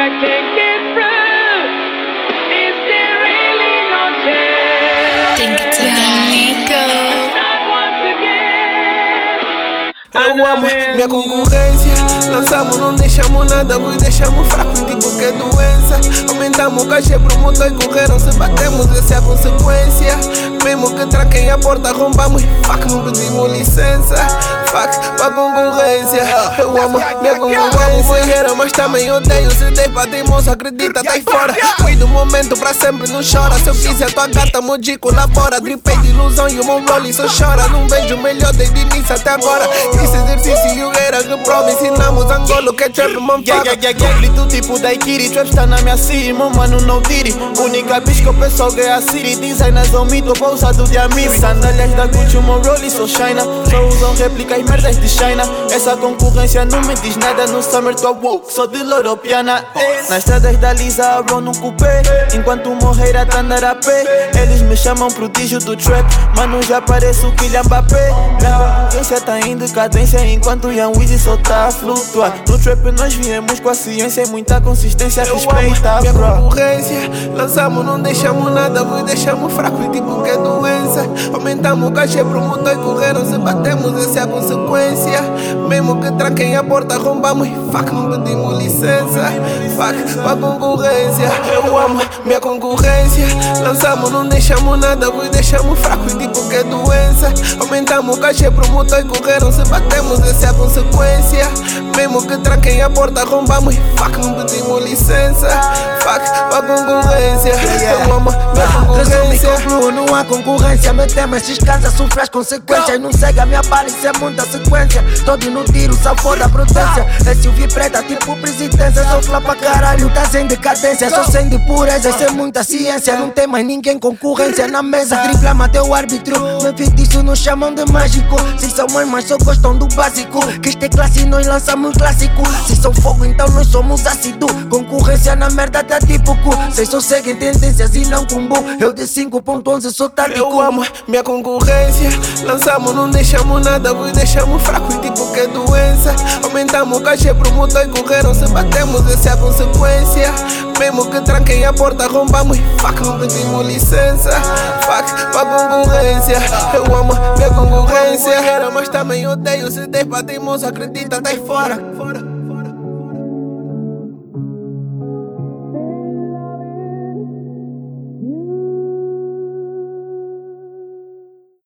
I can't get through. Is there really no chance? Think it's Nico. Not once again. Eu amo minha concorrência. Lançamos, não deixamos nada, vos deixamos fracos, tipo que é doença. Aumentamos o cachê pro motor e correram. Se batemos, essa é a consequência. Mesmo que tranquem a porta, arrombamos. Fuck, não pedimos licença. Fuck, pra concorrência. Eu amo minha concorrência. Mas também odeio. Se dei pra teimoso, acredita, tá aí fora. Cuida do momento pra sempre, não chora. Se eu quiser, tua gata, Moji colabora. Dripei de ilusão e o meu rolling só chora. Não vejo o melhor desde o início até agora. Esse exercício e o era que prova. Ensinamos Angolo que é trap, mano. Grito tipo Daikiri, trap está na minha cima, mano, não tire. Única bicho que eu penso que é a Siri. Designers ao mito, pousado de Amiri. Sandálias da Gucci, o meu rolling sou China. Só usam réplicas merdas de China. Essa concorrência não me diz nada. No summer tô woke, sou de Loropiana. Nas estradas da Lisa, abro num cupê. Enquanto morrer a andar a pé. Eles me chamam prodígio do trap. Mano, já pareço o Kylian Mbappé. Minha concorrência tá em decadência. Enquanto o Young Weezy só tá a flutuar. No trap nós viemos com a ciência e muita consistência. Respeita, minha bro. concorrência. Lançamos, não deixamos nada, vos deixamos fracos, tipo que é doença. Aumentamos o cachê pro motor e correram. Se batemos, essa é a consequência. Mesmo que tranquem a porta, arrombamos. Fuck, não pedimos licença. Fuck, pra concorrência. Eu amo minha concorrência. Lançamos, não deixamos nada, vos deixamos fracos, tipo que é doença. Aumentamos o cachê pro motor e correram. Se batemos, essa é a consequência. Mesmo que tranquem a porta, arrombamos. Fuck, não pedimos licença. Fuck, pra concorrência. Eu amo minha Resumo e concorrência. concluo, não há concorrência. Metemos esses casas, sofre as consequências. Não segue a minha bala, isso é muita sequência. Todo no tiro, só foda a prudência. SUV preta, tipo presidência. Sou flá pra caralho, tá sem decadência. Só sem de pureza, isso é muita ciência. Não tem mais ninguém concorrência na mesa. Dribla, matei o árbitro. Me feitiço, nos chamam de mágico. Vocês são mães, mas só gostam do básico. Que este é classe, nós lançamos clássico. Vocês são fogo, então nós somos ácido. Concorrência na merda tá tipo cu. Vocês só seguem tendências e não combo. Eu de 5.11 sou tático. Eu amo minha concorrência. Lançamos, não deixamos nada, vos deixamos fracos, tipo que é doença. Aumentamos o cachê pro motor e correram. Se batemos, essa é a consequência. Mesmo que tranquem a porta, arrombamos. Fuck, não pedimos licença. Fuck, pra concorrência. Eu amo minha concorrência. Mas também odeio. Se dei pra teimoso, acredita, tá aí fora.